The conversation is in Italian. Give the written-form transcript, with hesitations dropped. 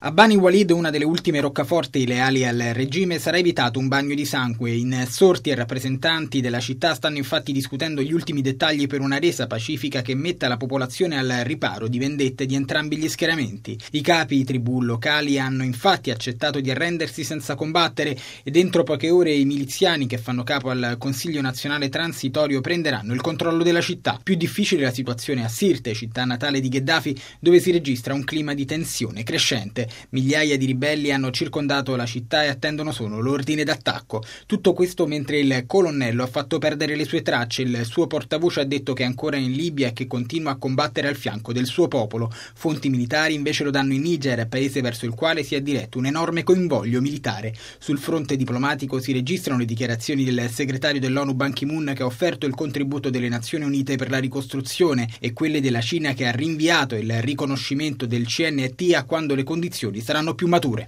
A Bani Walid, una delle ultime roccaforti leali al regime, sarà evitato un bagno di sangue. In sorti e rappresentanti della città stanno infatti discutendo gli ultimi dettagli per una resa pacifica che metta la popolazione al riparo di vendette di entrambi gli schieramenti. I capi tribù locali hanno infatti accettato di arrendersi senza combattere e dentro poche ore i miliziani che fanno capo al Consiglio Nazionale Transitorio prenderanno il controllo della città. Più difficile la situazione a Sirte, città natale di Gheddafi, dove si registra un clima di tensione crescente. Migliaia di ribelli hanno circondato la città e attendono solo l'ordine d'attacco. Tutto questo mentre il colonnello ha fatto perdere le sue tracce. Il suo portavoce ha detto che è ancora in Libia e che continua a combattere al fianco del suo popolo. Fonti militari invece lo danno in Niger, paese verso il quale si è diretto un enorme convoglio militare. Sul fronte diplomatico si registrano le dichiarazioni del segretario dell'ONU Ban Ki-moon, che ha offerto il contributo delle Nazioni Unite per la ricostruzione, e quelle della Cina, che ha rinviato il riconoscimento del CNT a quando le condizioni saranno più mature.